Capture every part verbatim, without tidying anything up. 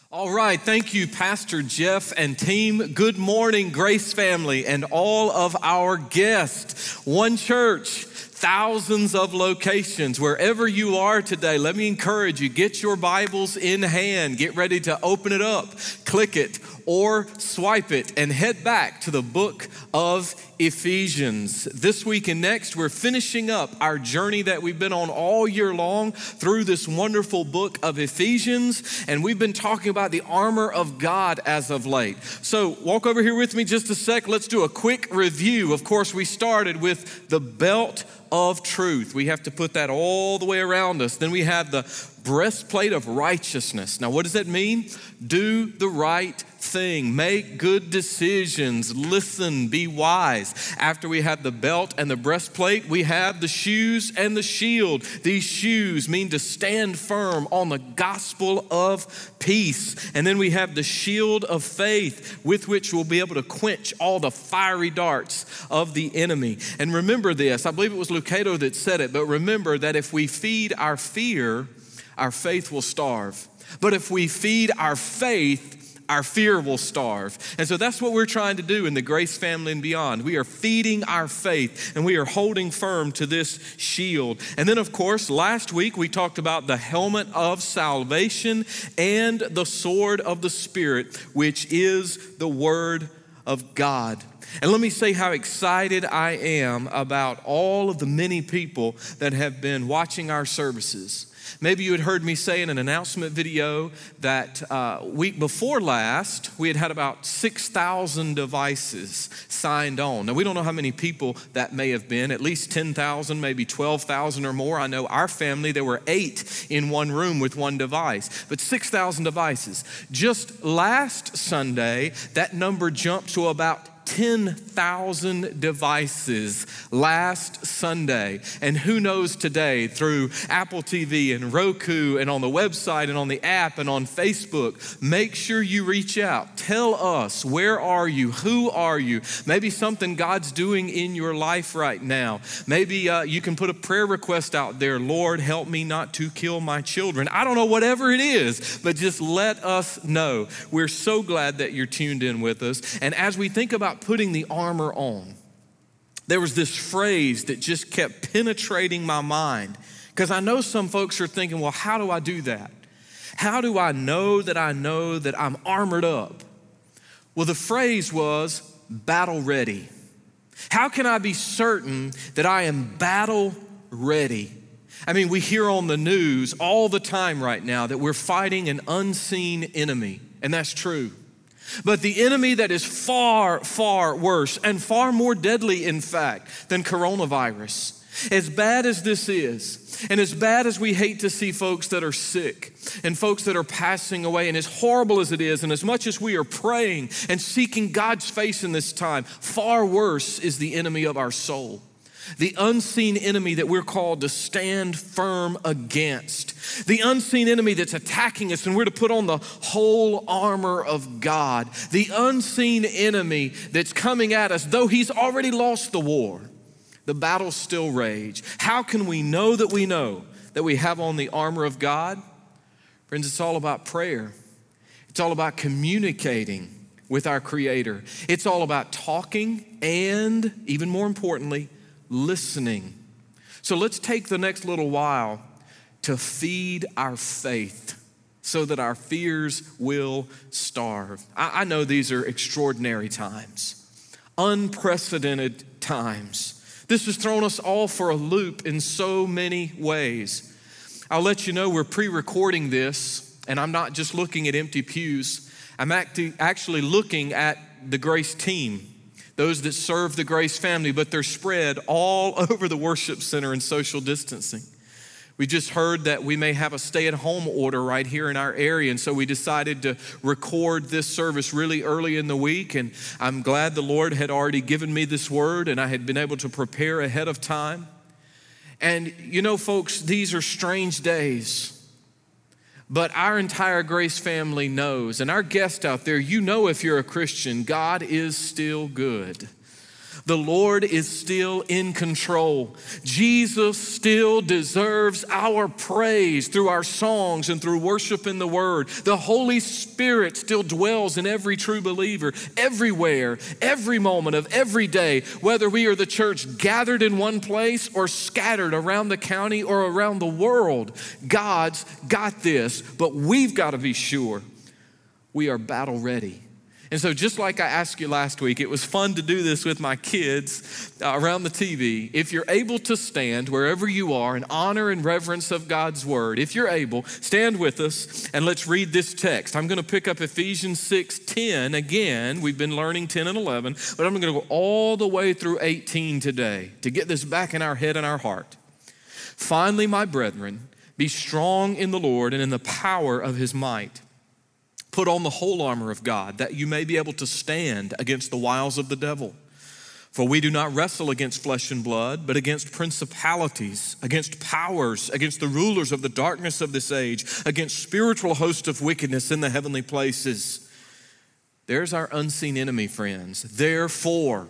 All right, thank you, Pastor Jeff and team. Good morning, Grace family, and all of our guests. One church, thousands of locations. Wherever you are today, let me encourage you, get your Bibles in hand. Get ready to open it up, click it, or swipe it, and head back to the book of Ephesians. This week and next, we're finishing up our journey that we've been on all year long through this wonderful book of Ephesians, and we've been talking about the armor of God as of late. So walk over here with me just a sec. Let's do a quick review. Of course, we started with the belt of truth. We have to put that all the way around us. Then we have the breastplate of righteousness. Now, what does that mean? Do the right thing. Make good decisions. Listen, be wise. After we have the belt and the breastplate, we have the shoes and the shield. These shoes mean to stand firm on the gospel of peace. And then we have the shield of faith with which we'll be able to quench all the fiery darts of the enemy. And remember this, I believe it was Lucado that said it, but remember that if we feed our fear, our faith will starve. But if we feed our faith, our fear will starve. And so that's what we're trying to do in the Grace family and beyond. We are feeding our faith and we are holding firm to this shield. And then, of course, last week we talked about the helmet of salvation and the sword of the Spirit, which is the Word of God. And let me say how excited I am about all of the many people that have been watching our services. Maybe you had heard me say in an announcement video that uh, week before last, we had had about six thousand devices signed on. Now, we don't know how many people that may have been, at least ten thousand, maybe twelve thousand or more. I know our family, there were eight in one room with one device, but six thousand devices. Just last Sunday, that number jumped to about ten thousand devices last Sunday. And who knows today through Apple T V and Roku and on the website and on the app and on Facebook. Make sure you reach out. Tell us, where are you? Who are you? Maybe something God's doing in your life right now. Maybe uh, you can put a prayer request out there. Lord, help me not to kill my children. I don't know, whatever it is, but just let us know. We're so glad that you're tuned in with us. And as we think about putting the armor on, there was this phrase that just kept penetrating my mind, because I know some folks are thinking, well, how do I do that? How do I know that I know that I'm armored up? Well, the phrase was battle ready. How can I be certain that I am battle ready? I mean, we hear on the news all the time right now that we're fighting an unseen enemy, and that's true. But the enemy that is far, far worse and far more deadly, in fact, than coronavirus. As bad as this is, and as bad as we hate to see folks that are sick and folks that are passing away, and as horrible as it is, and as much as we are praying and seeking God's face in this time, far worse is the enemy of our soul. The unseen enemy that we're called to stand firm against. The unseen enemy that's attacking us, and we're to put on the whole armor of God. The unseen enemy that's coming at us, though he's already lost the war, the battles still rage. How can we know that we know that we have on the armor of God? Friends, it's all about prayer. It's all about communicating with our Creator. It's all about talking and, even more importantly, listening. So let's take the next little while to feed our faith so that our fears will starve. I, I know these are extraordinary times, unprecedented times. This has thrown us all for a loop in so many ways. I'll let you know we're pre-recording this, and I'm not just looking at empty pews. I'm acti- actually looking at the Grace team, those that serve the Grace family, but they're spread all over the worship center and social distancing. We just heard that we may have a stay-at-home order right here in our area, and so we decided to record this service really early in the week, and I'm glad the Lord had already given me this word, and I had been able to prepare ahead of time. And you know, folks, these are strange days. But our entire Grace family knows, and our guest out there, you know if you're a Christian, God is still good. The Lord is still in control. Jesus still deserves our praise through our songs and through worship in the Word. The Holy Spirit still dwells in every true believer, everywhere, every moment of every day, whether we are the church gathered in one place or scattered around the county or around the world. God's got this, but we've got to be sure we are battle ready. And so just like I asked you last week, it was fun to do this with my kids uh, around the T V. If you're able to stand wherever you are in honor and reverence of God's word, if you're able, stand with us and let's read this text. I'm going to pick up Ephesians six ten again. We've been learning ten and eleven, but I'm going to go all the way through eighteen today to get this back in our head and our heart. Finally, my brethren, be strong in the Lord and in the power of his might. Put on the whole armor of God, that you may be able to stand against the wiles of the devil. For we do not wrestle against flesh and blood, but against principalities, against powers, against the rulers of the darkness of this age, against spiritual hosts of wickedness in the heavenly places. There's our unseen enemy, friends. Therefore,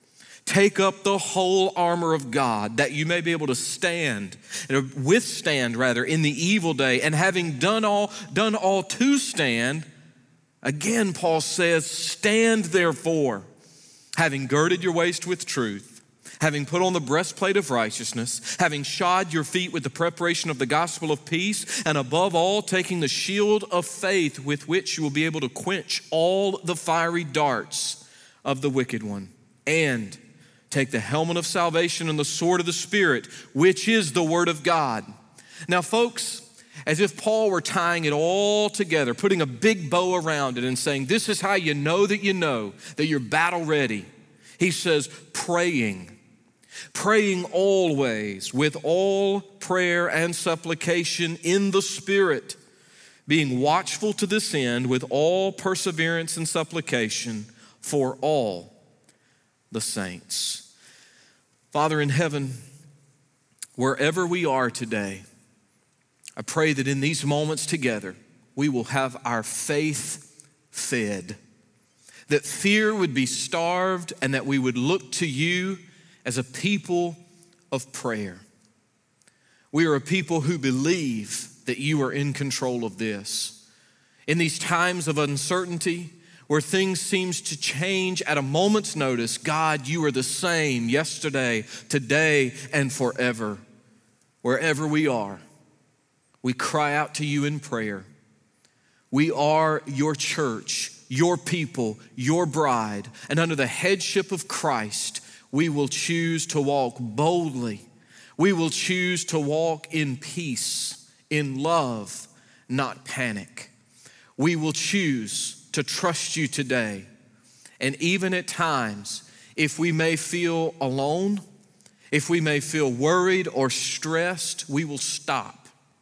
take up the whole armor of God, that you may be able to stand, or withstand rather, in the evil day, and having done all, done all to stand. Again, Paul says, stand therefore, having girded your waist with truth, having put on the breastplate of righteousness, having shod your feet with the preparation of the gospel of peace, and above all, taking the shield of faith with which you will be able to quench all the fiery darts of the wicked one. And take the helmet of salvation and the sword of the Spirit, which is the word of God. Now, folks, as if Paul were tying it all together, putting a big bow around it and saying, this is how you know that you know that you're battle ready. He says, praying, praying always with all prayer and supplication in the Spirit, being watchful to this end with all perseverance and supplication for all the saints. Father in heaven, wherever we are today, I pray that in these moments together, we will have our faith fed, that fear would be starved, and that we would look to you as a people of prayer. We are a people who believe that you are in control of this. In these times of uncertainty, where things seems to change at a moment's notice, God, you are the same yesterday, today, and forever. Wherever we are, we cry out to you in prayer. We are your church, your people, your bride, and under the headship of Christ, we will choose to walk boldly. We will choose to walk in peace, in love, not panic. We will choose to trust you today. And even at times, if we may feel alone, if we may feel worried or stressed, we will stop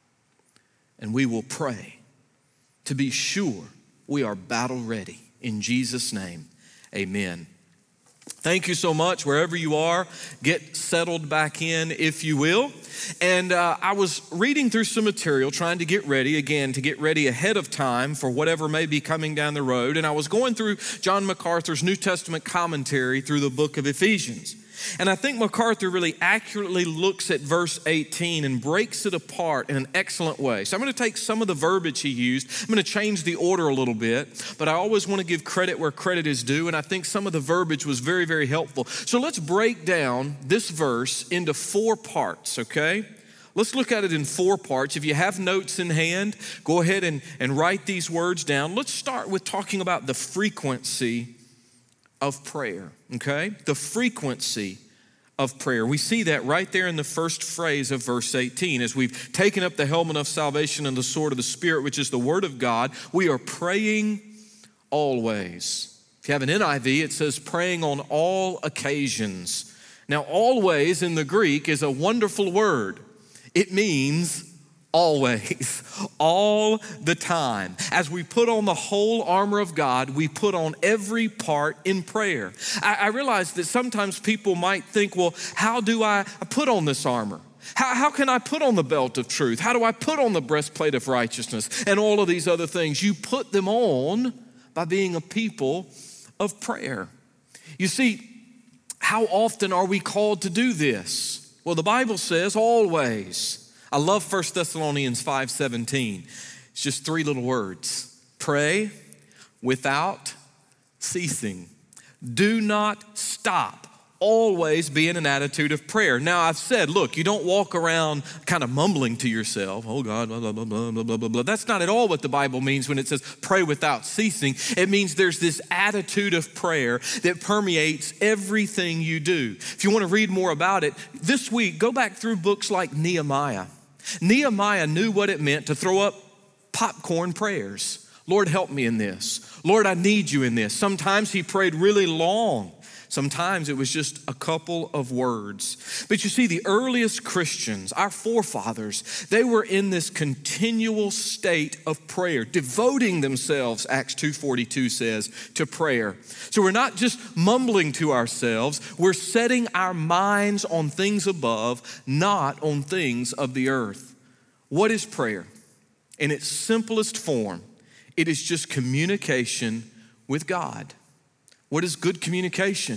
and we will pray to be sure we are battle ready. In Jesus' name, amen. Thank you so much. Wherever you are, get settled back in, if you will. And uh, I was reading through some material, trying to get ready, again, to get ready ahead of time for whatever may be coming down the road. And I was going through John MacArthur's New Testament commentary through the book of Ephesians. And I think MacArthur really accurately looks at verse eighteen and breaks it apart in an excellent way. So I'm going to take some of the verbiage he used. I'm going to change the order a little bit, but I always want to give credit where credit is due, and I think some of the verbiage was very, very helpful. So let's break down this verse into four parts, okay? Let's look at it in four parts. If you have notes in hand, go ahead and, and write these words down. Let's start with talking about the frequency of prayer, okay? The frequency of prayer. We see that right there in the first phrase of verse eighteen. As we've taken up the helmet of salvation and the sword of the Spirit, which is the word of God, we are praying always. If you have an N I V, it says praying on all occasions. Now, always in the Greek is a wonderful word. It means always, all the time. As we put on the whole armor of God, we put on every part in prayer. I, I realize that sometimes people might think, well, how do I put on this armor? How, how can I put on the belt of truth? How do I put on the breastplate of righteousness and all of these other things? You put them on by being a people of prayer. You see, How often are we called to do this? Well, the Bible says always. I love First Thessalonians five seventeen. It's just three little words. Pray without ceasing. Do not stop. Always be in an attitude of prayer. Now, I've said, look, you don't walk around kind of mumbling to yourself, oh God, blah, blah, blah, blah, blah, blah, blah. That's not at all what the Bible means when it says pray without ceasing. It means there's this attitude of prayer that permeates everything you do. If you want to read more about it, this week, go back through books like Nehemiah. Nehemiah knew what it meant to throw up popcorn prayers. Lord, help me in this. Lord, I need you in this. Sometimes he prayed really long. Sometimes it was just a couple of words. But you see, the earliest Christians, our forefathers, they were in this continual state of prayer, devoting themselves, Acts two forty-two says, to prayer. So we're not just mumbling to ourselves, we're setting our minds on things above, not on things of the earth. What is prayer? In its simplest form, it is just communication with God. What is good communication?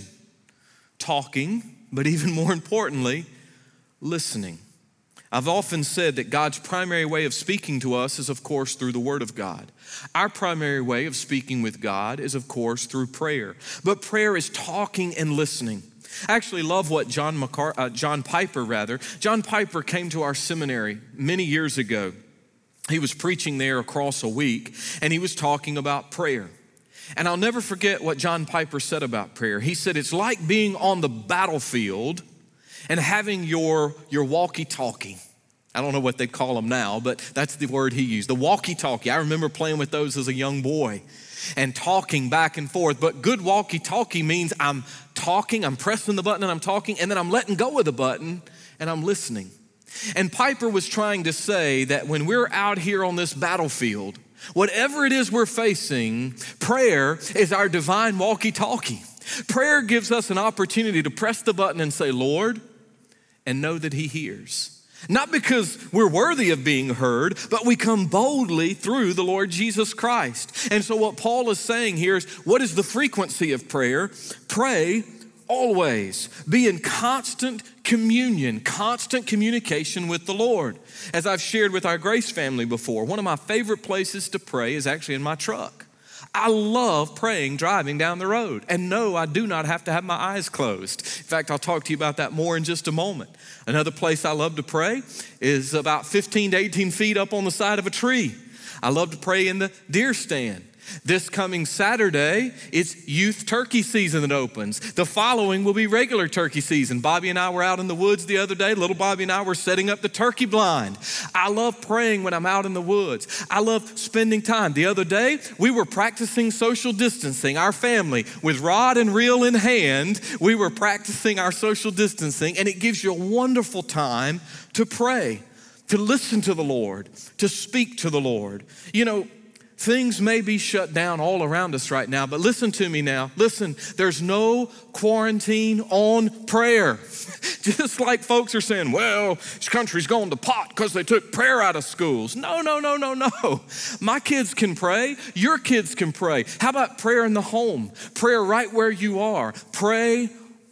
Talking, but even more importantly, listening. I've often said that God's primary way of speaking to us is, of course, through the Word of God. Our primary way of speaking with God is, of course, through prayer. But prayer is talking and listening. I actually love what John, McCar- uh, John Piper, rather. John Piper came to our seminary many years ago. He was preaching there across a week, and he was talking about prayer. And I'll never forget what John Piper said about prayer. He said, it's like being on the battlefield and having your, your walkie-talkie. I don't know what they call them now, but that's the word he used, the walkie-talkie. I remember playing with those as a young boy and talking back and forth. But good walkie-talkie means I'm talking, I'm pressing the button and I'm talking, and then I'm letting go of the button and I'm listening. And Piper was trying to say that when we're out here on this battlefield, whatever it is we're facing, prayer is our divine walkie-talkie. Prayer gives us an opportunity to press the button and say, Lord, and know that he hears. Not because we're worthy of being heard, but we come boldly through the Lord Jesus Christ. And so what Paul is saying here is, what is the frequency of prayer? Pray always. Be in constant communion, constant communication with the Lord. As I've shared with our Grace family before, one of my favorite places to pray is actually in my truck. I love praying driving down the road. And no, I do not have to have my eyes closed. In fact, I'll talk to you about that more in just a moment. Another place I love to pray is about fifteen to eighteen feet up on the side of a tree. I love to pray in the deer stand. This coming Saturday, it's youth turkey season that opens. The following will be regular turkey season. Bobby and I were out in the woods the other day. Little Bobby and I were setting up the turkey blind. I love praying when I'm out in the woods. I love spending time. The other day, we were practicing social distancing. Our family, with rod and reel in hand, we were practicing our social distancing, and it gives you a wonderful time to pray, to listen to the Lord, to speak to the Lord. You know, things may be shut down all around us right now, but listen to me now. Listen, there's no quarantine on prayer. Just like folks are saying, well, this country's going to pot because they took prayer out of schools. No, no, no, no, no. My kids can pray. Your kids can pray. How about prayer in the home? Prayer right where you are. Pray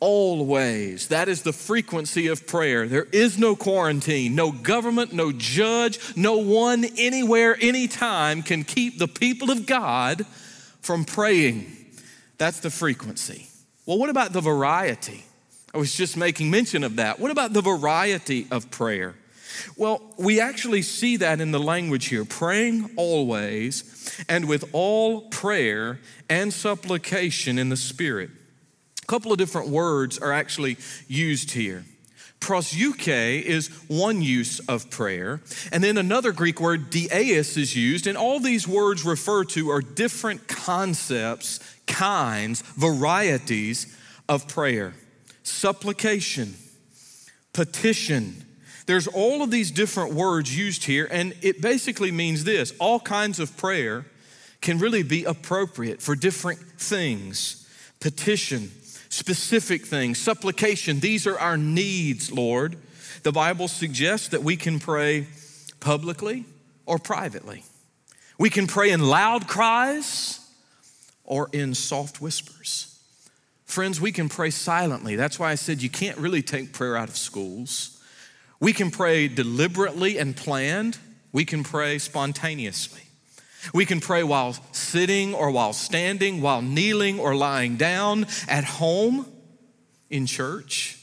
always. That is the frequency of prayer. There is no quarantine, no government, no judge, no one, anywhere, anytime can keep the people of God from praying. That's the frequency. Well, what about the variety? I was just making mention of that. What about the variety of prayer? Well, we actually see that in the language here, praying always and with all prayer and supplication in the Spirit. A couple of different words are actually used here. Proseuche is one use of prayer, and then another Greek word, dieis, is used, and all these words refer to are different concepts, kinds, varieties of prayer. Supplication, petition. There's all of these different words used here, and it basically means this: all kinds of prayer can really be appropriate for different things. Petition, specific things. Supplication, these are our needs, Lord. The Bible suggests that we can pray publicly or privately. We can pray in loud cries or in soft whispers. Friends, we can pray silently. That's why I said you can't really take prayer out of schools. We can pray deliberately and planned. We can pray spontaneously. We can pray while sitting or while standing, while kneeling or lying down, at home, in church.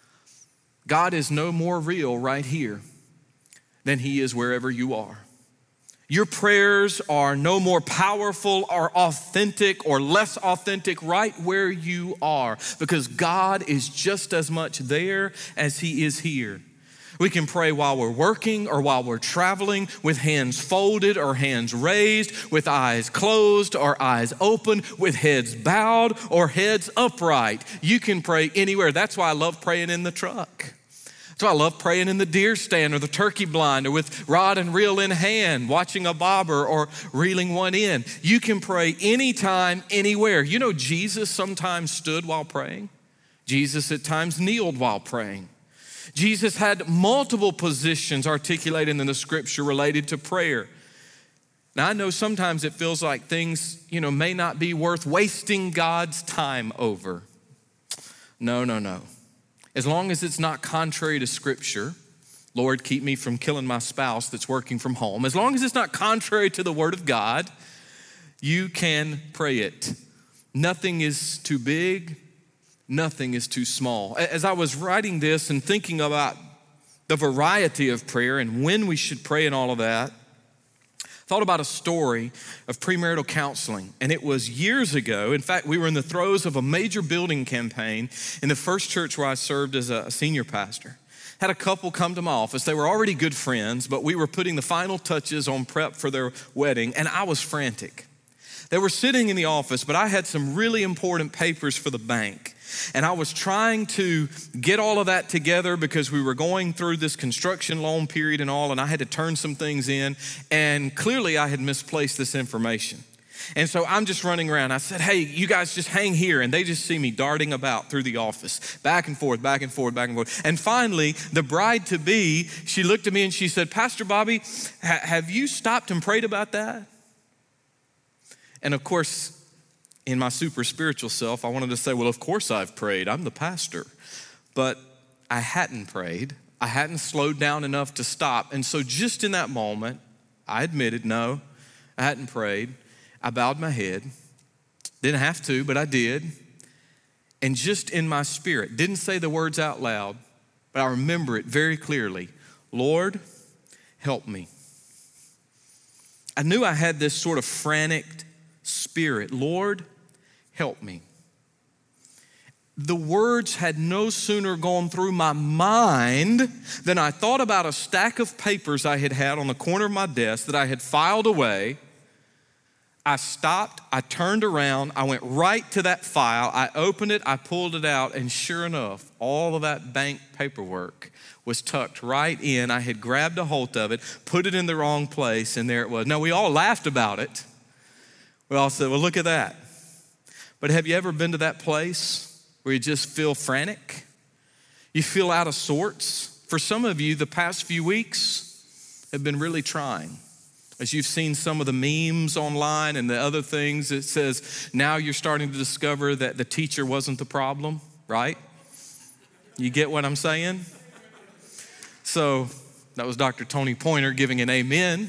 God is no more real right here than he is wherever you are. Your prayers are no more powerful or authentic or less authentic right where you are, because God is just as much there as he is here. We can pray while we're working or while we're traveling, with hands folded or hands raised, with eyes closed or eyes open, with heads bowed or heads upright. You can pray anywhere. That's why I love praying in the truck. That's why I love praying in the deer stand or the turkey blind, or with rod and reel in hand, watching a bobber or reeling one in. You can pray anytime, anywhere. You know, Jesus sometimes stood while praying. Jesus at times kneeled while praying. Jesus had multiple positions articulated in the scripture related to prayer. Now, I know sometimes it feels like things, you know, may not be worth wasting God's time over. No, no, no. As long as it's not contrary to scripture, Lord, keep me from killing my spouse that's working from home. As long as it's not contrary to the word of God, you can pray it. Nothing is too big. Nothing is too small. As I was writing this and thinking about the variety of prayer and when we should pray and all of that, I thought about a story of premarital counseling. And it was years ago. In fact, we were in the throes of a major building campaign in the first church where I served as a senior pastor. Had a couple come to my office. They were already good friends, but we were putting the final touches on prep for their wedding, and I was frantic. They were sitting in the office, but I had some really important papers for the bank. And I was trying to get all of that together because we were going through this construction loan period and all, and I had to turn some things in. And clearly I had misplaced this information. And so I'm just running around. I said, hey, you guys just hang here. And they just see me darting about through the office, back and forth, back and forth, back and forth. And finally, the bride-to-be, she looked at me and she said, Pastor Bobby, ha- have you stopped and prayed about that? And of course, in my super spiritual self, I wanted to say, well, of course I've prayed. I'm the pastor. But I hadn't prayed. I hadn't slowed down enough to stop. And so just in that moment, I admitted, no, I hadn't prayed. I bowed my head. Didn't have to, but I did. And just in my spirit, didn't say the words out loud, but I remember it very clearly. Lord, help me. I knew I had this sort of frantic spirit. Lord, help me. The words had no sooner gone through my mind than I thought about a stack of papers I had had on the corner of my desk that I had filed away. I stopped, I turned around, I went right to that file, I opened it, I pulled it out, and sure enough, all of that bank paperwork was tucked right in. I had grabbed a hold of it, put it in the wrong place, and there it was. Now, we all laughed about it. We all said, well, look at that. But have you ever been to that place where you just feel frantic? You feel out of sorts? For some of you, the past few weeks have been really trying. As you've seen some of the memes online and the other things, it says, now you're starting to discover that the teacher wasn't the problem, right? You get what I'm saying? So that was Doctor Tony Pointer giving an amen.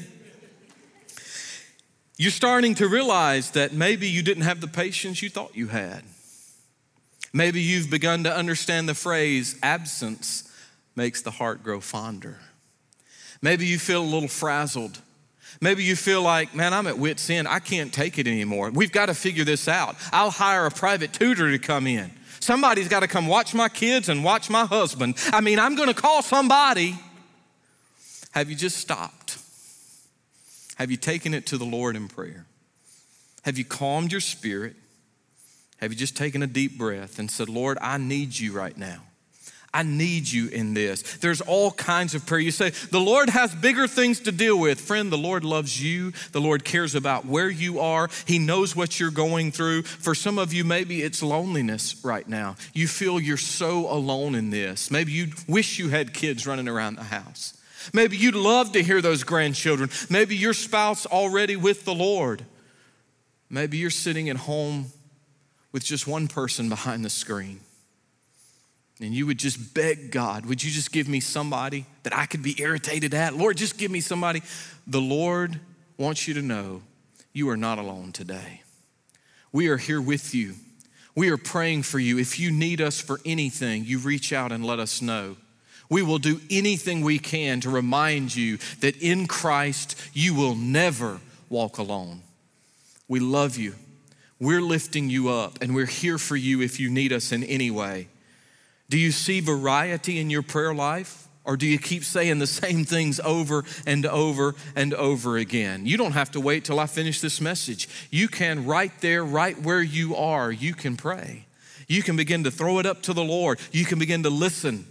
You're starting to realize that maybe you didn't have the patience you thought you had. Maybe you've begun to understand the phrase, absence makes the heart grow fonder. Maybe you feel a little frazzled. Maybe you feel like, man, I'm at wit's end. I can't take it anymore. We've got to figure this out. I'll hire a private tutor to come in. Somebody's got to come watch my kids and watch my husband. I mean, I'm going to call somebody. Have you just stopped? Have you taken it to the Lord in prayer? Have you calmed your spirit? Have you just taken a deep breath and said, Lord, I need you right now. I need you in this. There's all kinds of prayer. You say, the Lord has bigger things to deal with. Friend, the Lord loves you. The Lord cares about where you are. He knows what you're going through. For some of you, maybe it's loneliness right now. You feel you're so alone in this. Maybe you wish you had kids running around the house. Maybe you'd love to hear those grandchildren. Maybe your spouse already with the Lord. Maybe you're sitting at home with just one person behind the screen. And you would just beg God, would you just give me somebody that I could be irritated at? Lord, just give me somebody. The Lord wants you to know you are not alone today. We are here with you. We are praying for you. If you need us for anything, you reach out and let us know. We will do anything we can to remind you that in Christ, you will never walk alone. We love you. We're lifting you up, and we're here for you if you need us in any way. Do you see variety in your prayer life? Or do you keep saying the same things over and over and over again? You don't have to wait till I finish this message. You can right there, right where you are, you can pray. You can begin to throw it up to the Lord. You can begin to listen.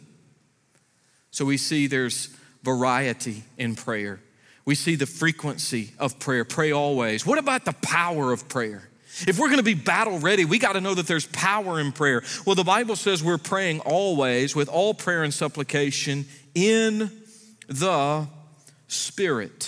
So we see there's variety in prayer. We see the frequency of prayer. Pray always. What about the power of prayer? If we're gonna be battle ready, we gotta know that there's power in prayer. Well, the Bible says we're praying always with all prayer and supplication in the Spirit.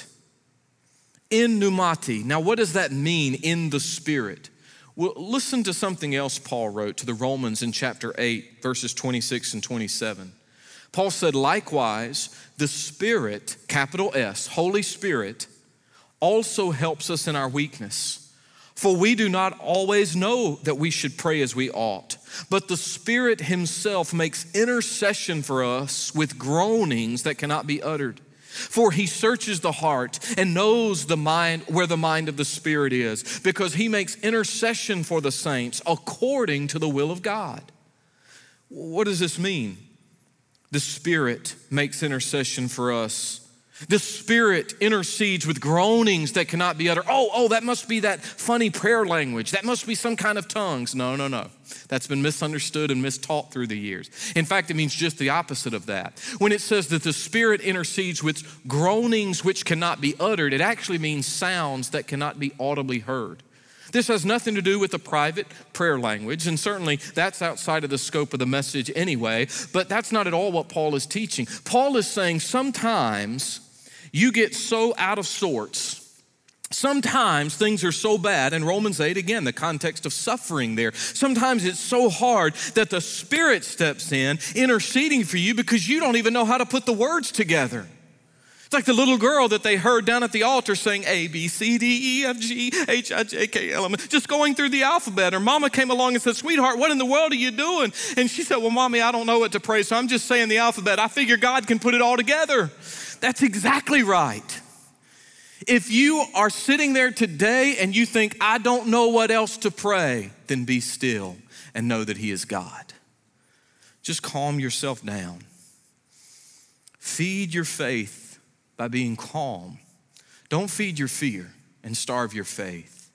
In pneumati. Now, what does that mean, in the Spirit? Well, listen to something else Paul wrote to the Romans in chapter eight, verses twenty-six and twenty-seven. Paul said, likewise, the Spirit, capital S, Holy Spirit, also helps us in our weakness. For we do not always know that we should pray as we ought, but the Spirit himself makes intercession for us with groanings that cannot be uttered. For he searches the heart and knows the mind, where the mind of the Spirit is, because he makes intercession for the saints according to the will of God. What does this mean? The Spirit makes intercession for us. The Spirit intercedes with groanings that cannot be uttered. Oh, oh, that must be that funny prayer language. That must be some kind of tongues. No, no, no. That's been misunderstood and mistaught through the years. In fact, it means just the opposite of that. When it says that the Spirit intercedes with groanings which cannot be uttered, it actually means sounds that cannot be audibly heard. This has nothing to do with the private prayer language, and certainly that's outside of the scope of the message anyway, but that's not at all what Paul is teaching. Paul is saying sometimes you get so out of sorts. Sometimes things are so bad, in Romans eight, again, the context of suffering there. Sometimes it's so hard that the Spirit steps in, interceding for you because you don't even know how to put the words together. It's like the little girl that they heard down at the altar saying A, B, C, D, E, F, G, H, I, J, K, L, M, just going through the alphabet. Her mama came along and said, sweetheart, what in the world are you doing? And she said, well, mommy, I don't know what to pray, so I'm just saying the alphabet. I figure God can put it all together. That's exactly right. If you are sitting there today and you think, I don't know what else to pray, then be still and know that he is God. Just calm yourself down. Feed your faith by being calm. Don't feed your fear and starve your faith.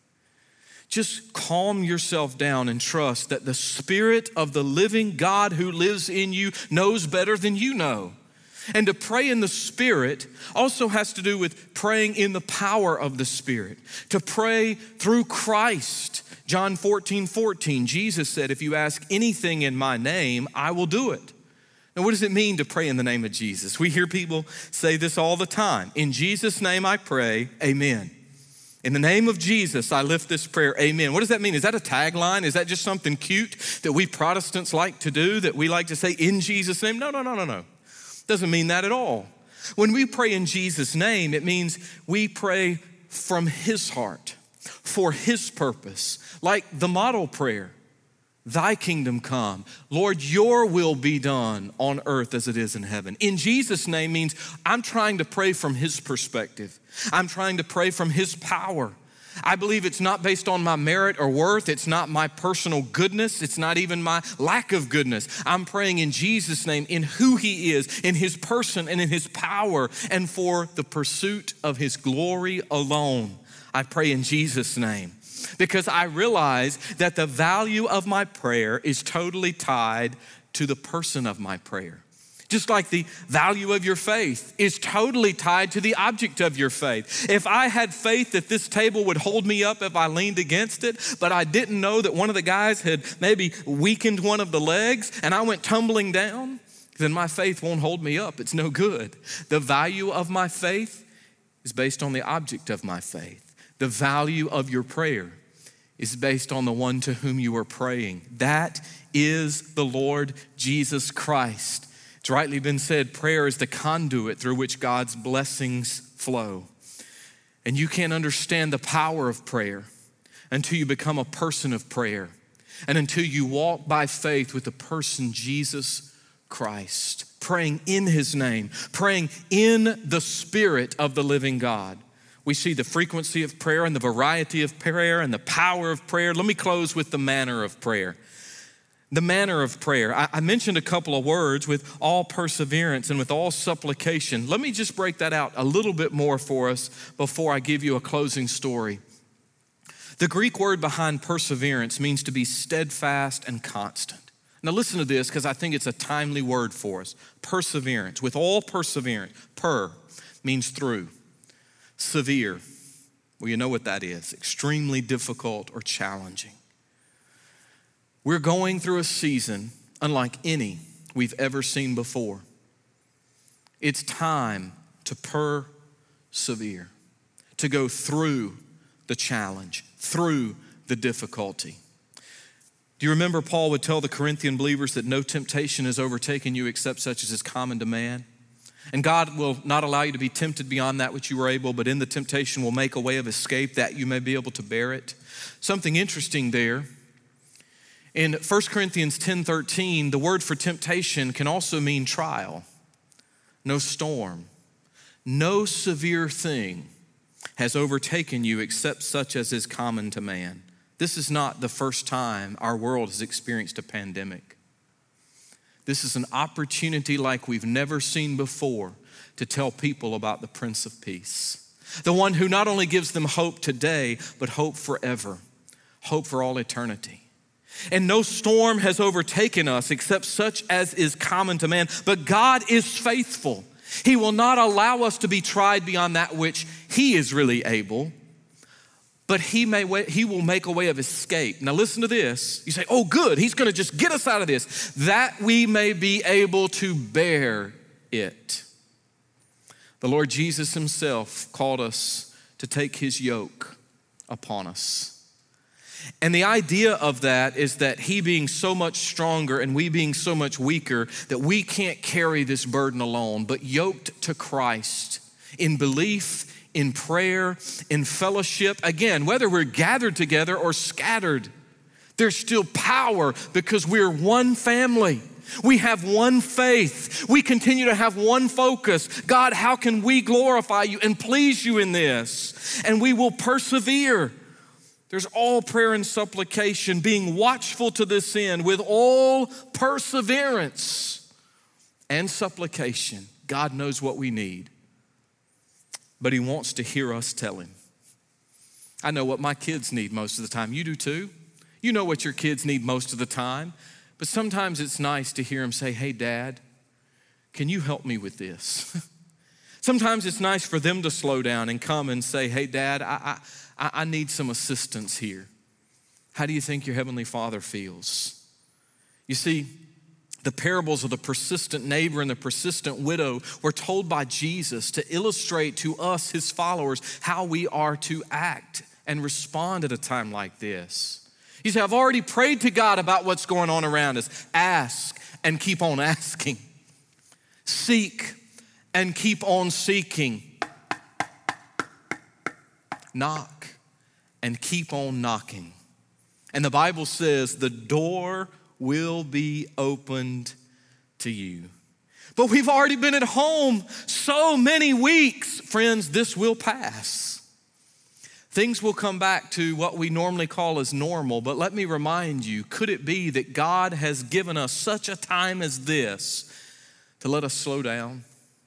Just calm yourself down and trust that the Spirit of the living God who lives in you knows better than you know. And to pray in the Spirit also has to do with praying in the power of the Spirit. To pray through Christ. John fourteen fourteen, Jesus said, if you ask anything in my name, I will do it. Now, what does it mean to pray in the name of Jesus? We hear people say this all the time. In Jesus' name I pray, amen. In the name of Jesus, I lift this prayer, amen. What does that mean? Is that a tagline? Is that just something cute that we Protestants like to do, that we like to say in Jesus' name? No, no, no, no, no. Doesn't mean that at all. When we pray in Jesus' name, it means we pray from his heart, for his purpose, like the model prayer. Thy kingdom come. Lord, your will be done on earth as it is in heaven. In Jesus' name means I'm trying to pray from his perspective. I'm trying to pray from his power. I believe it's not based on my merit or worth. It's not my personal goodness. It's not even my lack of goodness. I'm praying in Jesus' name, in who he is, in his person and in his power, and for the pursuit of his glory alone. I pray in Jesus' name. Because I realize that the value of my prayer is totally tied to the person of my prayer. Just like the value of your faith is totally tied to the object of your faith. If I had faith that this table would hold me up if I leaned against it, but I didn't know that one of the guys had maybe weakened one of the legs and I went tumbling down, then my faith won't hold me up. It's no good. The value of my faith is based on the object of my faith. The value of your prayer is based on the one to whom you are praying. That is the Lord Jesus Christ. It's rightly been said, prayer is the conduit through which God's blessings flow. And you can't understand the power of prayer until you become a person of prayer and until you walk by faith with the person Jesus Christ, praying in his name, praying in the Spirit of the living God. We see the frequency of prayer and the variety of prayer and the power of prayer. Let me close with the manner of prayer. The manner of prayer. I, I mentioned a couple of words, with all perseverance and with all supplication. Let me just break that out a little bit more for us before I give you a closing story. The Greek word behind perseverance means to be steadfast and constant. Now listen to this, because I think it's a timely word for us. Perseverance. With all perseverance. Per means through. Severe, well, you know what that is, extremely difficult or challenging. We're going through a season unlike any we've ever seen before. It's time to persevere, to go through the challenge, through the difficulty. Do you remember Paul would tell the Corinthian believers that no temptation has overtaken you except such as is common to man? And God will not allow you to be tempted beyond that which you were able, but in the temptation will make a way of escape that you may be able to bear it. Something interesting there. In First Corinthians ten thirteen, the word for temptation can also mean trial. No storm, no severe thing has overtaken you except such as is common to man. This is not the first time our world has experienced a pandemic. This is an opportunity like we've never seen before to tell people about the Prince of Peace, the one who not only gives them hope today, but hope forever, hope for all eternity. And no storm has overtaken us except such as is common to man, but God is faithful. He will not allow us to be tried beyond that which he is really able, but he may he will make a way of escape. Now listen to this. You say, oh good, he's gonna just get us out of this. That we may be able to bear it. The Lord Jesus himself called us to take his yoke upon us. And the idea of that is that he being so much stronger and we being so much weaker that we can't carry this burden alone, but yoked to Christ in belief, in prayer, in fellowship. Again, whether we're gathered together or scattered, there's still power because we're one family. We have one faith. We continue to have one focus. God, how can we glorify you and please you in this? And we will persevere. There's all prayer and supplication, being watchful to this end with all perseverance and supplication. God knows what we need, but he wants to hear us tell him. I know what my kids need most of the time. You do too. You know what your kids need most of the time, but sometimes it's nice to hear them say, hey, Dad, can you help me with this? Sometimes it's nice for them to slow down and come and say, hey, Dad, I, I, I need some assistance here. How do you think your Heavenly Father feels? You see, the parables of the persistent neighbor and the persistent widow were told by Jesus to illustrate to us, his followers, how we are to act and respond at a time like this. You say, I've already prayed to God about what's going on around us. Ask and keep on asking. Seek and keep on seeking. Knock and keep on knocking. And the Bible says the door will be opened to you. But we've already been at home so many weeks. Friends, this will pass. Things will come back to what we normally call as normal, but let me remind you, could it be that God has given us such a time as this to let us slow down,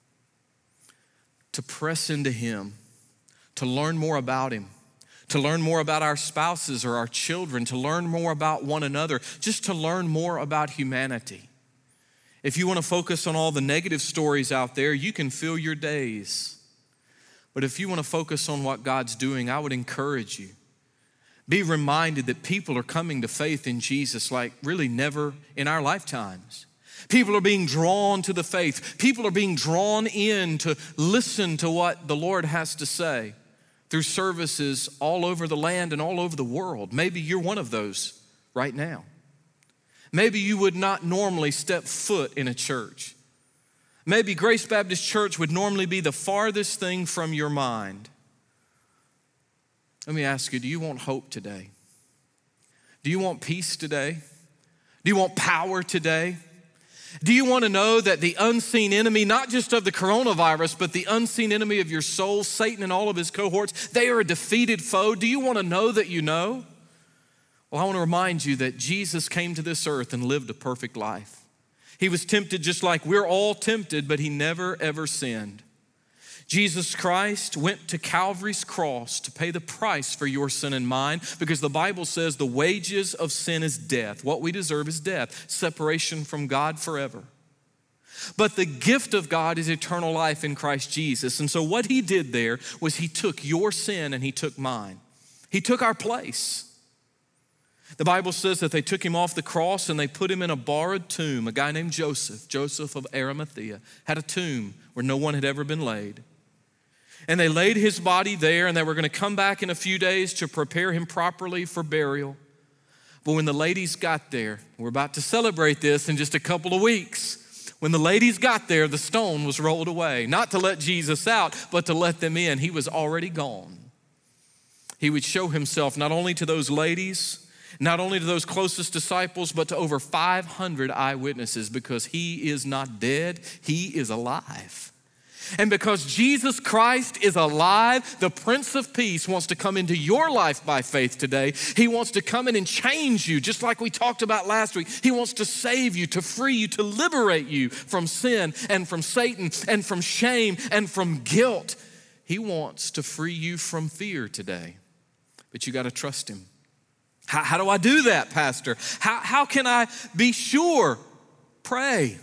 to press into him, to learn more about him, to learn more about our spouses or our children, to learn more about one another, just to learn more about humanity. If you want to focus on all the negative stories out there, you can fill your days. But if you want to focus on what God's doing, I would encourage you. Be reminded that people are coming to faith in Jesus like really never in our lifetimes. People are being drawn to the faith. People are being drawn in to listen to what the Lord has to say through services all over the land and all over the world. Maybe you're one of those right now. Maybe you would not normally step foot in a church. Maybe Grace Baptist Church would normally be the farthest thing from your mind. Let me ask you, do you want hope today? Do you want peace today? Do you want power today? Do you want to know that the unseen enemy, not just of the coronavirus, but the unseen enemy of your soul, Satan and all of his cohorts, they are a defeated foe? Do you want to know that you know? Well, I want to remind you that Jesus came to this earth and lived a perfect life. He was tempted just like we're all tempted, but he never, ever sinned. Jesus Christ went to Calvary's cross to pay the price for your sin and mine, because the Bible says the wages of sin is death. What we deserve is death, separation from God forever. But the gift of God is eternal life in Christ Jesus. And so what he did there was he took your sin and he took mine. He took our place. The Bible says that they took him off the cross and they put him in a borrowed tomb. A guy named Joseph, Joseph of Arimathea, had a tomb where no one had ever been laid. And they laid his body there, and they were going to come back in a few days to prepare him properly for burial. But when the ladies got there, we're about to celebrate this in just a couple of weeks. When the ladies got there, the stone was rolled away, not to let Jesus out, but to let them in. He was already gone. He would show himself not only to those ladies, not only to those closest disciples, but to over five hundred eyewitnesses, because he is not dead, he is alive. And because Jesus Christ is alive, the Prince of Peace wants to come into your life by faith today. He wants to come in and change you, just like we talked about last week. He wants to save you, to free you, to liberate you from sin and from Satan and from shame and from guilt. He wants to free you from fear today, but you got to trust him. How, how do I do that, Pastor? How, how can I be sure? Pray.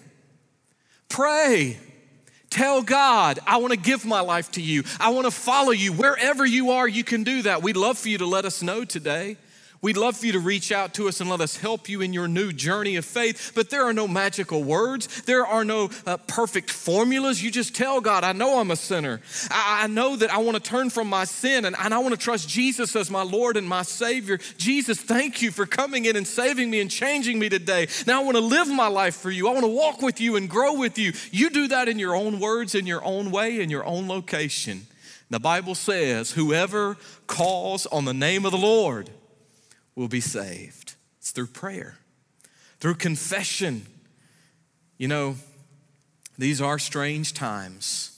Pray. Tell God, I want to give my life to you. I want to follow you. Wherever you are, you can do that. We'd love for you to let us know today. We'd love for you to reach out to us and let us help you in your new journey of faith. But there are no magical words. There are no uh, perfect formulas. You just tell God, I know I'm a sinner. I, I know that I want to turn from my sin, and, and I want to trust Jesus as my Lord and my Savior. Jesus, thank you for coming in and saving me and changing me today. Now I want to live my life for you. I want to walk with you and grow with you. You do that in your own words, in your own way, in your own location. The Bible says, whoever calls on the name of the Lord will be saved. It's through prayer, through confession. You know, these are strange times.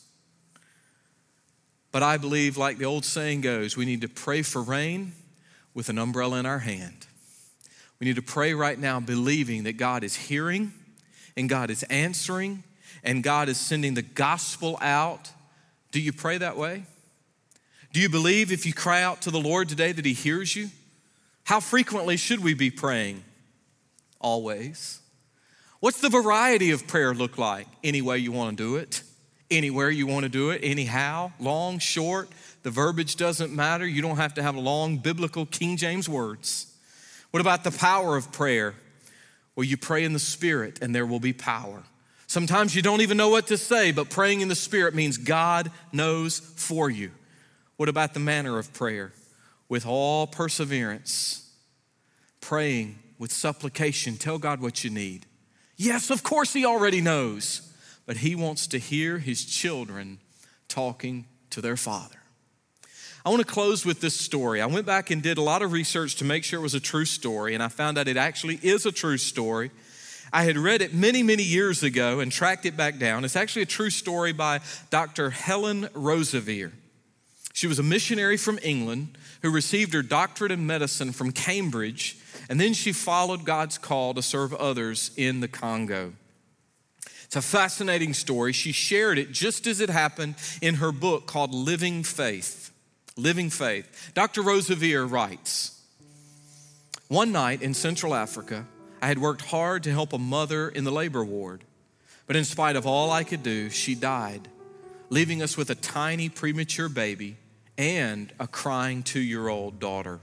But I believe, like the old saying goes, we need to pray for rain with an umbrella in our hand. We need to pray right now believing that God is hearing and God is answering and God is sending the gospel out. Do you pray that way? Do you believe if you cry out to the Lord today that he hears you? How frequently should we be praying? Always. What's the variety of prayer look like? Any way you want to do it, anywhere you want to do it, anyhow, long, short, the verbiage doesn't matter. You don't have to have long biblical King James words. What about the power of prayer? Well, you pray in the Spirit and there will be power. Sometimes you don't even know what to say, but praying in the Spirit means God knows for you. What about the manner of prayer? With all perseverance, praying with supplication. Tell God what you need. Yes, of course he already knows, but he wants to hear his children talking to their Father. I want to close with this story. I went back and did a lot of research to make sure it was a true story, and I found out it actually is a true story. I had read it many, many years ago and tracked it back down. It's actually a true story by Doctor Helen Roseveare. She was a missionary from England who received her doctorate in medicine from Cambridge, and then she followed God's call to serve others in the Congo. It's a fascinating story. She shared it just as it happened in her book called Living Faith. Living Faith. Doctor Roseveare writes, one night in Central Africa, I had worked hard to help a mother in the labor ward, but in spite of all I could do, she died, leaving us with a tiny premature baby and a crying two-year-old daughter.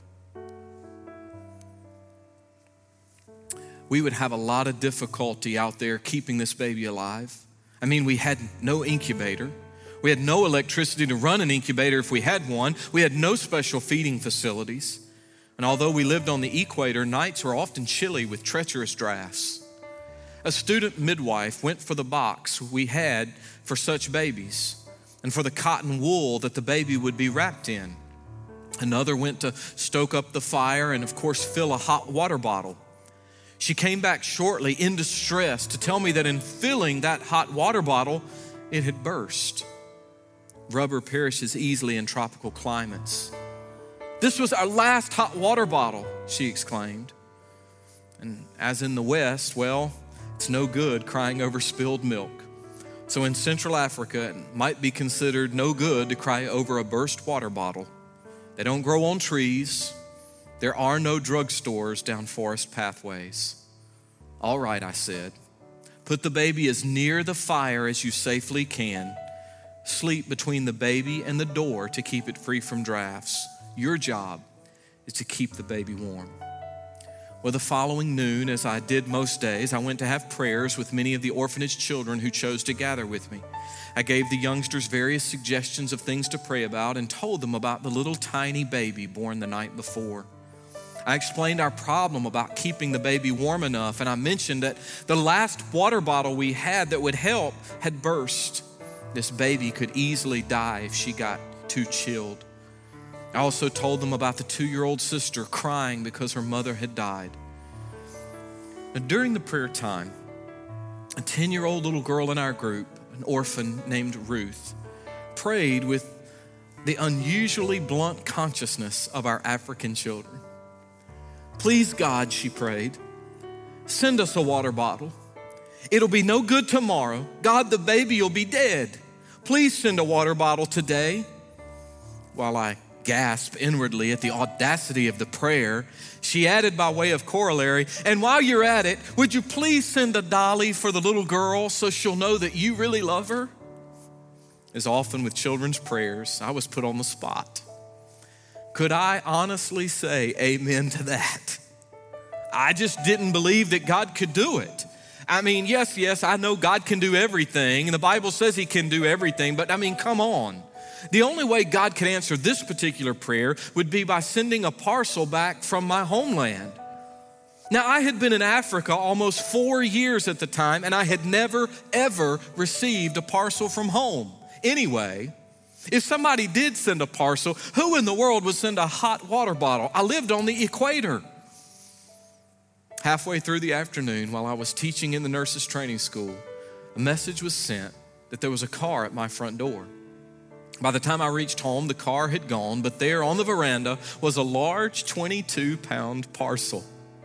We would have a lot of difficulty out there keeping this baby alive. I mean, we had no incubator. We had no electricity to run an incubator if we had one. We had no special feeding facilities. And although we lived on the equator, nights were often chilly with treacherous drafts. A student midwife went for the box we had for such babies and for the cotton wool that the baby would be wrapped in. Another went to stoke up the fire and, of course, fill a hot water bottle. She came back shortly in distress to tell me that in filling that hot water bottle, it had burst. Rubber perishes easily in tropical climates. This was our last hot water bottle, she exclaimed. And as in the West, well, it's no good crying over spilled milk. So in Central Africa, it might be considered no good to cry over a burst water bottle. They don't grow on trees. There are no drugstores down forest pathways. All right, I said, put the baby as near the fire as you safely can. Sleep between the baby and the door to keep it free from drafts. Your job is to keep the baby warm. Well, the following noon, as I did most days, I went to have prayers with many of the orphanage children who chose to gather with me. I gave the youngsters various suggestions of things to pray about and told them about the little tiny baby born the night before. I explained our problem about keeping the baby warm enough, and I mentioned that the last water bottle we had that would help had burst. This baby could easily die if she got too chilled. I also told them about the two-year-old sister crying because her mother had died. And during the prayer time, a ten-year-old little girl in our group, an orphan named Ruth, prayed with the unusually blunt consciousness of our African children. Please, God, she prayed, send us a water bottle. It'll be no good tomorrow. God, the baby will be dead. Please send a water bottle today. While I gasped inwardly at the audacity of the prayer, she added by way of corollary, and while you're at it, would you please send a dolly for the little girl so she'll know that you really love her? As often with children's prayers, I was put on the spot. Could I honestly say amen to that? I just didn't believe that God could do it. I mean, yes, yes, I know God can do everything, and the Bible says he can do everything, but I mean, come on. The only way God could answer this particular prayer would be by sending a parcel back from my homeland. Now, I had been in Africa almost four years at the time, and I had never, ever received a parcel from home. Anyway, if somebody did send a parcel, who in the world would send a hot water bottle? I lived on the equator. Halfway through the afternoon, while I was teaching in the nurses' training school, a message was sent that there was a car at my front door. By the time I reached home, the car had gone, but there on the veranda was a large twenty-two pound parcel.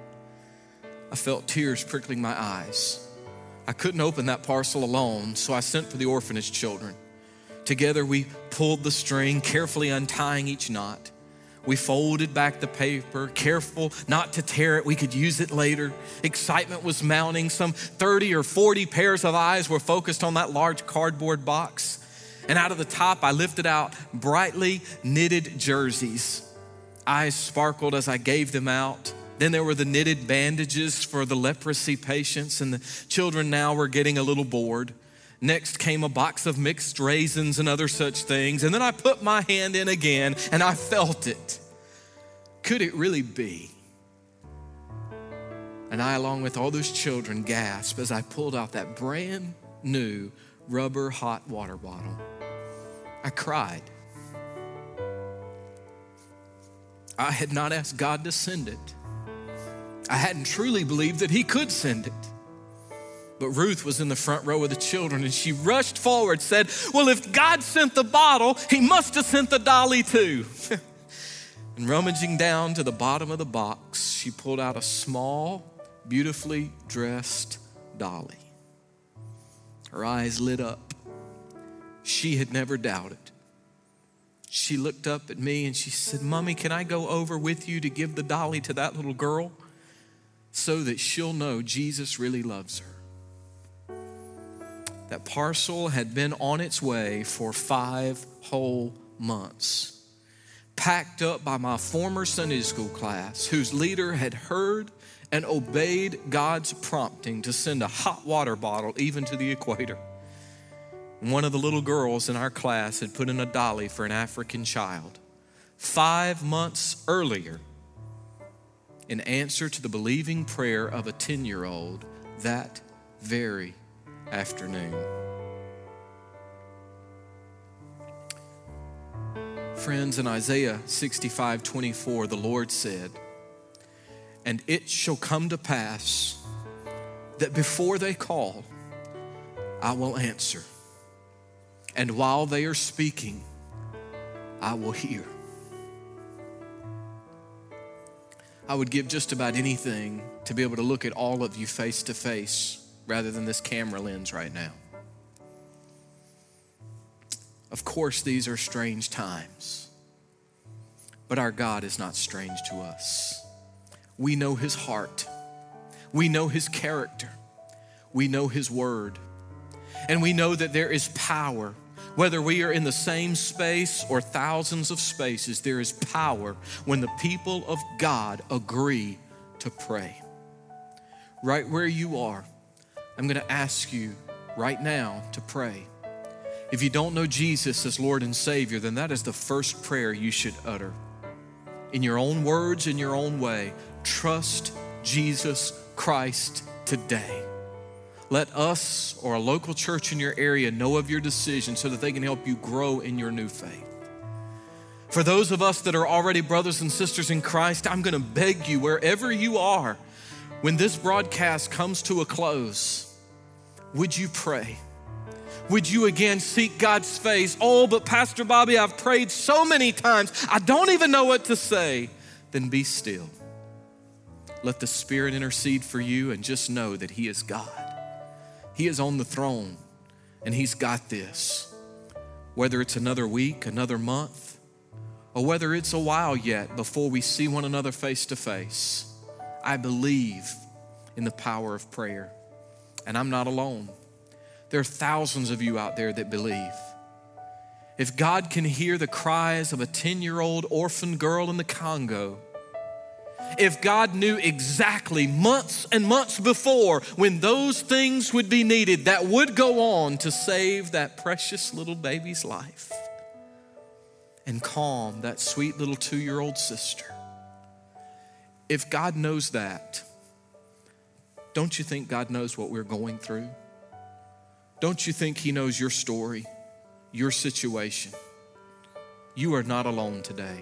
I felt tears prickling my eyes. I couldn't open that parcel alone, so I sent for the orphanage children. Together we pulled the string, carefully untying each knot. We folded back the paper, careful not to tear it. We could use it later. Excitement was mounting. Some thirty or forty pairs of eyes were focused on that large cardboard box. And out of the top, I lifted out brightly knitted jerseys. Eyes sparkled as I gave them out. Then there were the knitted bandages for the leprosy patients, and the children now were getting a little bored. Next came a box of mixed raisins and other such things. And then I put my hand in again, and I felt it. Could it really be? And I, along with all those children, gasped as I pulled out that brand new rubber hot water bottle. I cried. I had not asked God to send it. I hadn't truly believed that he could send it. But Ruth was in the front row of the children, and she rushed forward, said, well, if God sent the bottle, he must have sent the dolly too. And rummaging down to the bottom of the box, she pulled out a small, beautifully dressed dolly. Her eyes lit up. She had never doubted. She looked up at me and she said, Mommy, can I go over with you to give the dolly to that little girl so that she'll know Jesus really loves her? That parcel had been on its way for five whole months, packed up by my former Sunday school class, whose leader had heard and obeyed God's prompting to send a hot water bottle even to the equator. And one of the little girls in our class had put in a dolly for an African child five months earlier in answer to the believing prayer of a ten-year-old that very afternoon. Friends, in Isaiah sixty-five twenty-four, the Lord said, "And it shall come to pass that before they call, I will answer. And while they are speaking, I will hear." I would give just about anything to be able to look at all of you face to face rather than this camera lens right now. Of course, these are strange times, but our God is not strange to us. We know His heart. We know His character. We know His word. And we know that there is power. Whether we are in the same space or thousands of spaces, there is power when the people of God agree to pray. Right where you are, I'm going to ask you right now to pray. If you don't know Jesus as Lord and Savior, then that is the first prayer you should utter. In your own words, in your own way, trust Jesus Christ today. Let us or a local church in your area know of your decision so that they can help you grow in your new faith. For those of us that are already brothers and sisters in Christ, I'm going to beg you, wherever you are, when this broadcast comes to a close, would you pray? Would you again seek God's face? Oh, but Pastor Bobby, I've prayed so many times, I don't even know what to say. Then be still. Let the Spirit intercede for you and just know that He is God. He is on the throne and He's got this. Whether it's another week, another month, or whether it's a while yet before we see one another face to face, I believe in the power of prayer. And I'm not alone. There are thousands of you out there that believe. If God can hear the cries of a ten-year-old orphan girl in the Congo, if God knew exactly months and months before when those things would be needed that would go on to save that precious little baby's life and calm that sweet little two-year-old sister, if God knows that, don't you think God knows what we're going through? Don't you think He knows your story, your situation? You are not alone today.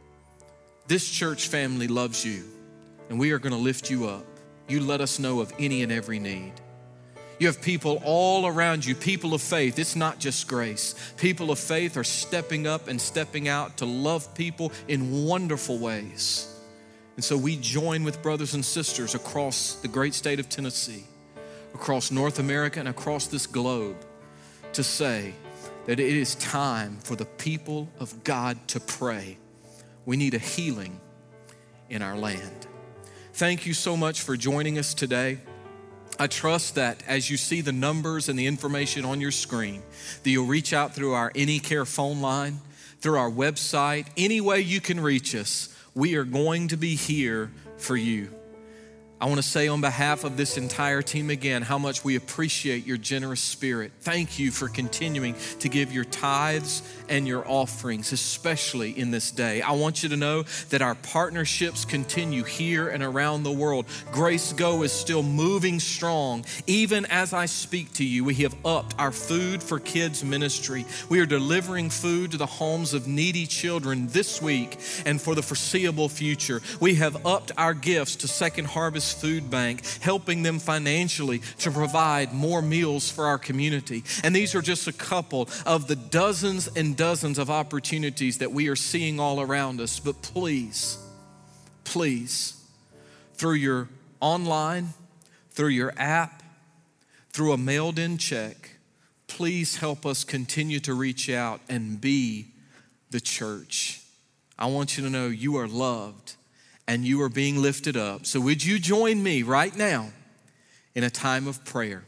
This church family loves you, and we are going to lift you up. You let us know of any and every need. You have people all around you, people of faith. It's not just Grace. People of faith are stepping up and stepping out to love people in wonderful ways. And so we join with brothers and sisters across the great state of Tennessee, across North America and across this globe to say that it is time for the people of God to pray. We need a healing in our land. Thank you so much for joining us today. I trust that as you see the numbers and the information on your screen, that you'll reach out through our AnyCare phone line, through our website, any way you can reach us. We are going to be here for you. I want to say on behalf of this entire team again how much we appreciate your generous spirit. Thank you for continuing to give your tithes and your offerings, especially in this day. I want you to know that our partnerships continue here and around the world. Grace Go is still moving strong. Even as I speak to you, we have upped our Food for Kids ministry. We are delivering food to the homes of needy children this week and for the foreseeable future. We have upped our gifts to Second Harvest Food Bank, helping them financially to provide more meals for our community. And these are just a couple of the dozens and dozens of opportunities that we are seeing all around us. But please, please, through your online, through your app, through a mailed-in check, please help us continue to reach out and be the church. I want you to know you are loved and you are being lifted up. So would you join me right now in a time of prayer?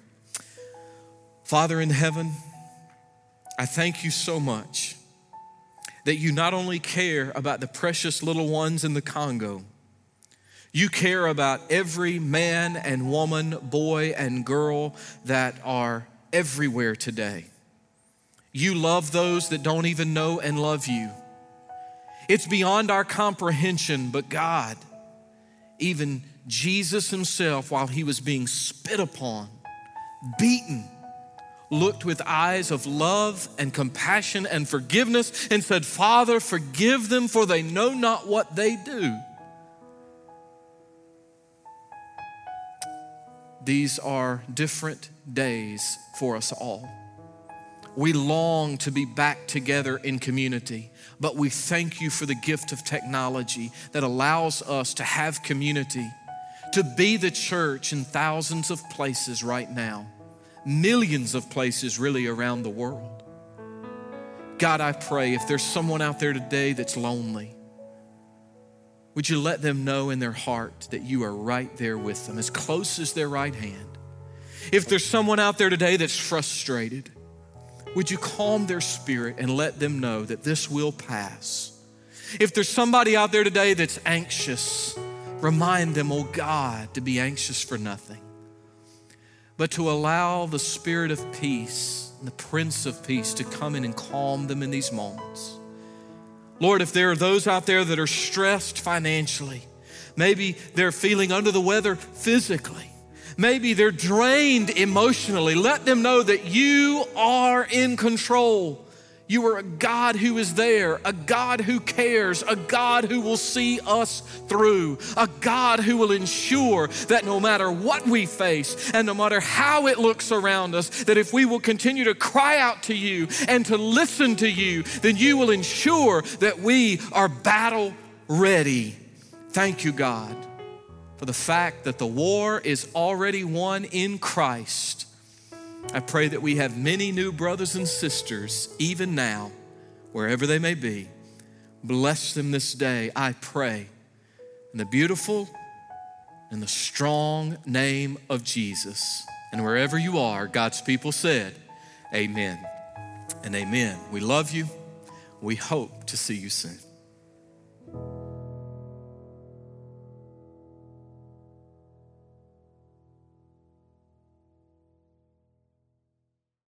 Father in heaven, I thank you so much that you not only care about the precious little ones in the Congo, you care about every man and woman, boy and girl that are everywhere today. You love those that don't even know and love you. It's beyond our comprehension, but God, even Jesus himself, while he was being spit upon, beaten, looked with eyes of love and compassion and forgiveness and said, Father, forgive them, for they know not what they do. These are different days for us all. We long to be back together in community, but we thank you for the gift of technology that allows us to have community, to be the church in thousands of places right now, millions of places really around the world. God, I pray if there's someone out there today that's lonely, would you let them know in their heart that you are right there with them, as close as their right hand. If there's someone out there today that's frustrated, would you calm their spirit and let them know that this will pass? If there's somebody out there today that's anxious, remind them, oh God, to be anxious for nothing, but to allow the Spirit of peace and the Prince of Peace to come in and calm them in these moments. Lord, if there are those out there that are stressed financially, maybe they're feeling under the weather physically, maybe they're drained emotionally, let them know that you are in control. You are a God who is there, a God who cares, a God who will see us through, a God who will ensure that no matter what we face and no matter how it looks around us, that if we will continue to cry out to you and to listen to you, then you will ensure that we are battle ready. Thank you, God, for the fact that the war is already won in Christ. I pray that we have many new brothers and sisters, even now, wherever they may be. Bless them this day, I pray, in the beautiful and the strong name of Jesus. And wherever you are, God's people said, amen and amen. We love you. We hope to see you soon.